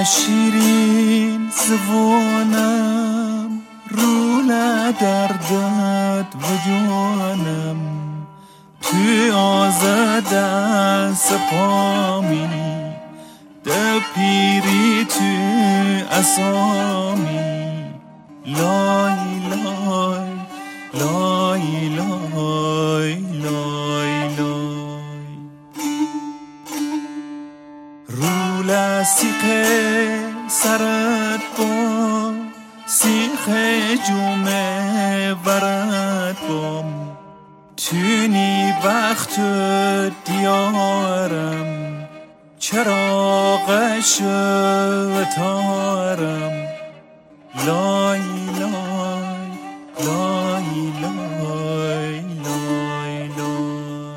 شیرین زبانم روله دردت و جانم توی آزاده سپامی ده پیری توی اسامی لای لای لای لای لای لای روله سیخه سرت با سیخه جومه ورد بام تونی وقت دیارم چراغش تارم لای لای لای لای لای لای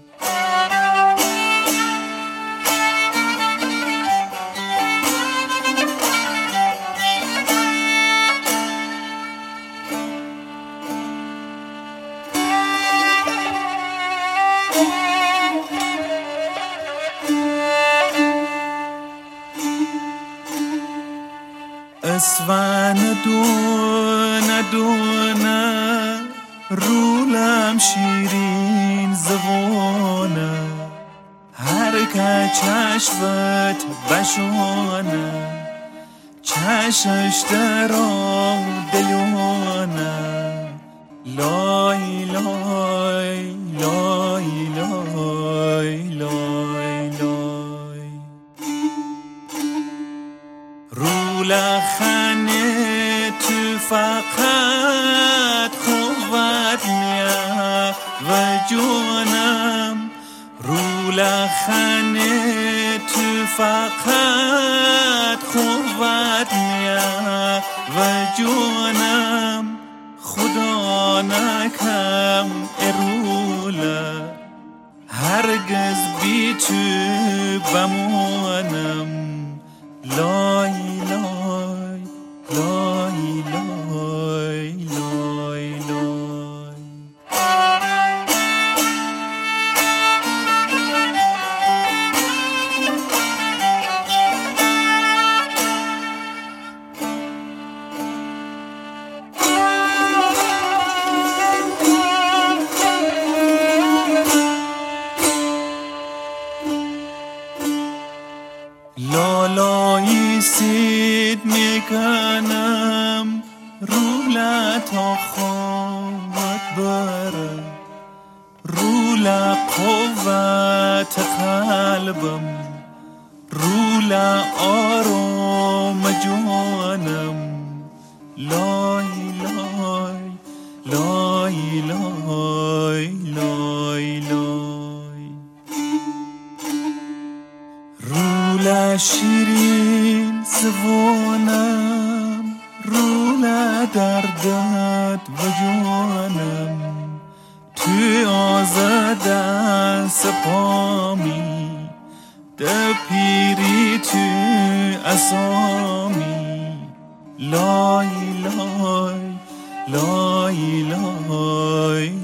اسفن دونه دونه رولم شیرین زبانه هر که چشمت بشانه چشش درا دیانه لای لای لای لای لای لای روله خانه تو فقط قوت میه و جونم روله خانه تو فقط قوت میه و جونم خدا نکم اروله هرگز بی تو بمانم لای لای لای لای لای لای لالایی سید میکنم روله تا خوابت بره روله قوت قلبم روله آرام جانم لای لای لای لای لای لای روله شیرین زبانم روله دردت و جانم توی آزاده سپامی ده پیری توی اسامی لای لای لای لای